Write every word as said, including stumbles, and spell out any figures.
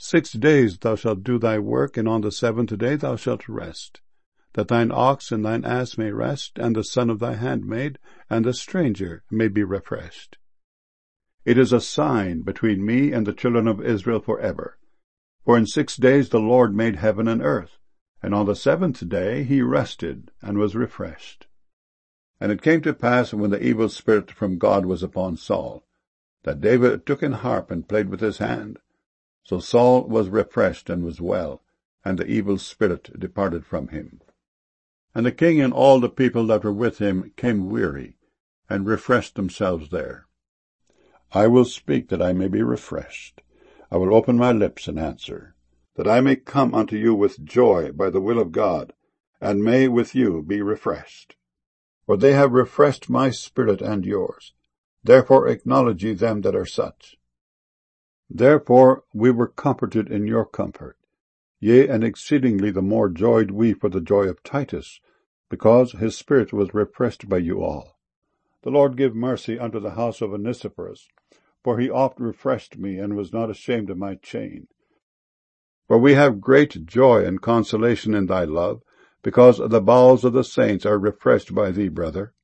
Six days thou shalt do thy work, and on the seventh day thou shalt rest, that thine ox and thine ass may rest, and the son of thy handmaid, and the stranger may be refreshed. It is a sign between me and the children of Israel forever. For in six days the Lord made heaven and earth, and on the seventh day he rested and was refreshed. And it came to pass, when the evil spirit from God was upon Saul, that David took an harp and played with his hand. So Saul was refreshed and was well, and the evil spirit departed from him. And the king and all the people that were with him came weary, and refreshed themselves there. I will speak, that I may be refreshed. I will open my lips and answer, that I may come unto you with joy by the will of God, and may with you be refreshed. For they have refreshed my spirit and yours. Therefore acknowledge ye them that are such. Therefore we were comforted in your comfort. Yea, and exceedingly the more joyed we for the joy of Titus, because his spirit was refreshed by you all. The Lord give mercy unto the house of Onesiphorus, for he oft refreshed me, and was not ashamed of my chain. For we have great joy and consolation in thy love, because the bowels of the saints are refreshed by thee, brother.